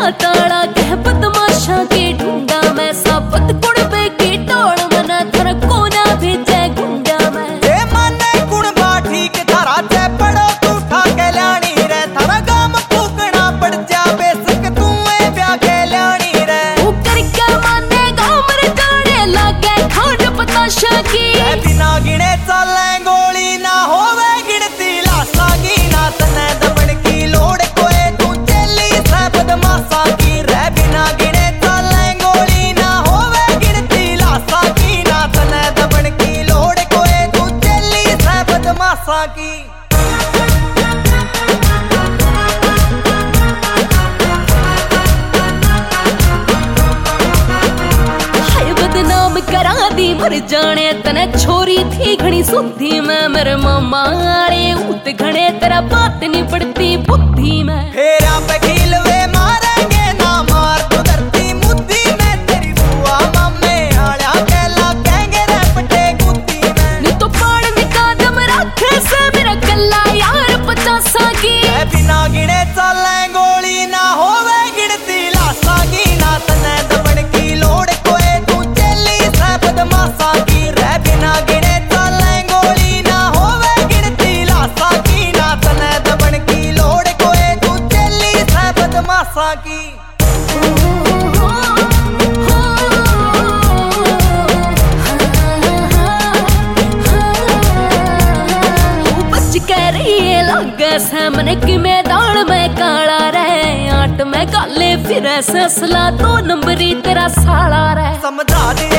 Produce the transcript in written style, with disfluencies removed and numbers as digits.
ताड़ा कह बदमाशा के ढूंढा मैं साबत कुड़बे की टोड़ मना थर कोना भेजे गुंडा मैं ए माने कुड़बा ठीक थारा ते पड़ो तू ठाके ल्याणी रे थारा गाम फूकना पड़ जा बेसक तू ए ब्याह के ल्याणी रे तू करके माने गाम रे जाने लागे खांड पताशा की बिना गिने चले गोली ना होवे गिनती लाशा की ना तने दबड़ की लोड़ कोए तू चली से बदमाशा की रे बिना गिने चले गोली ना होवे गिनती लाशा की ना तने दबड़ की लोड़ कोए तू चली से बदमाशा की करा दी मर जाने तने छोरी थी घनी सुधी में मेरे मामा आले उत घने तेरा बात नहीं पड़ती बुद्धि में फेरा पे खिलवे मारेंगे ना मार तो धरती मुद्दी में तेरी बुआ मामे आला के लगेंगे रे पटे गुद्दी में नी तो पाड़ निकादम रखे से मेरा गल्ला यार 50 की बिना गिने चले गोली ना होवे गिनती लाशा की ना तने दबड़ की लोड़ कोए तू चली से बदमाशा की रे बिना गिने चले गोली ना होवे गिनती लाशा की ना तने दबड़ की लोड़ कोए तू चली से बदमाशा की मन की मैदान में काला रहे आट में काले फिर असला 2 नंबरी तेरा साला रहे समझा दे